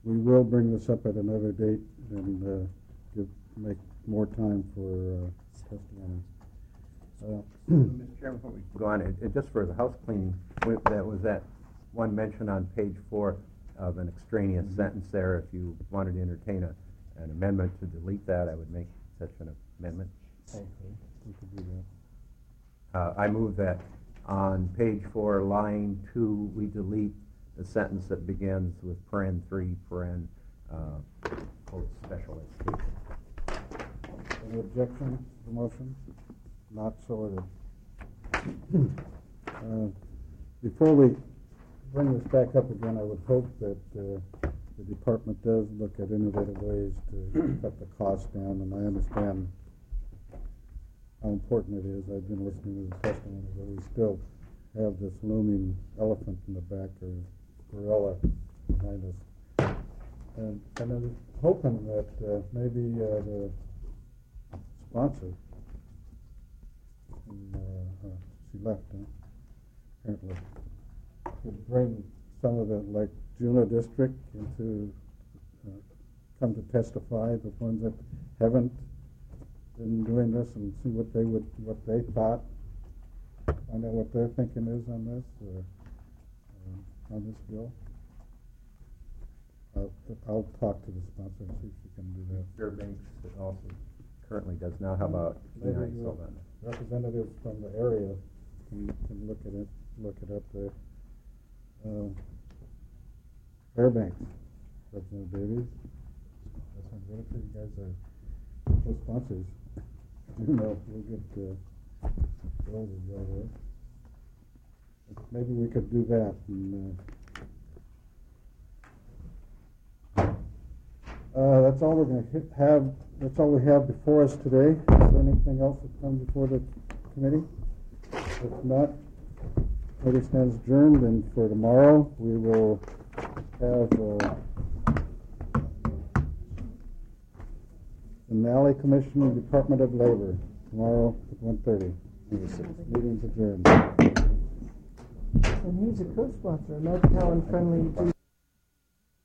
we will bring this up at another date and make more time for testimony. Mr. Chairman, before we go on, just for the house cleaning, that was that one mention on page 4 of an extraneous sentence there. If you wanted to entertain an amendment to delete that, I would make such an amendment. Okay, we could do that. I move that on page 4, line 2, we delete the sentence that begins with paren 3, paren, quote, special education. Any objection to the motion? Not so ordered. Before we bring this back up again, I would hope that the department does look at innovative ways to cut the cost down, and I understand how important it is. I've been listening to the testimony, but we still have this looming elephant in the back, or gorilla behind us. And I'm hoping that maybe the sponsor, she left, apparently, would bring some of the, like, Juneau District into, come to testify, the ones that haven't been doing this, and see what they thought, find out what their thinking is on this, on this bill. I'll talk to the sponsor and see if she can do that. Fairbanks also currently does not. How about maybe representatives from the area can look it up there. Fairbanks, Representative Davies. What if you guys are co-sponsors? You know, we'll get bills as well there. Maybe we could do that. And, that's all we're going to have. That's all we have before us today. Is there anything else that comes before the committee? If not, committee stands adjourned, and for tomorrow we will have the Nally Commission and Department of Labor tomorrow at 1:30. Meeting's adjourned. And he's a co-sponsor, not how unfriendly.